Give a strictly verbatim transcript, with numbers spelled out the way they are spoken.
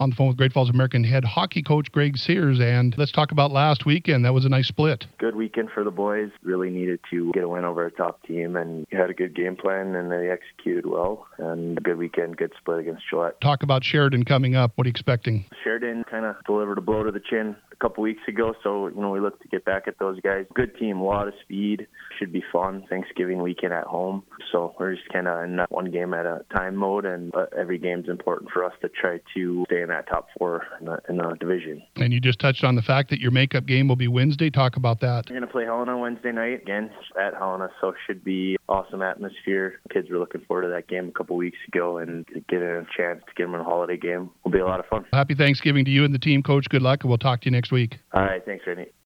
On the phone with Great Falls American head hockey coach Greg Sears, and let's talk about last weekend. That was a nice split. Good weekend for the boys. Really needed to get a win over a top team, and had a good game plan, and they executed well. And a good weekend, good split against Gillette. Talk about Sheridan coming up. What are you expecting? Sheridan kind of delivered a blow to the chin a couple weeks ago, so you know we look to get back at those guys. Good team, a lot of speed. Should be fun. Thanksgiving weekend at home, so we're just kind of in one game at a time mode, and uh, every game's important for us to try to stay in that top four in the, in the division. And you just touched on the fact that your makeup game will be Wednesday. Talk about that. We're going to play Helena Wednesday night again at Helena, so should be awesome atmosphere. Kids were looking forward to that game a couple weeks ago, and getting a chance to get them in a holiday game will be a lot of fun. Happy Thanksgiving to you and the team, Coach. Good luck, and we'll talk to you next week. All right, thanks, Randy.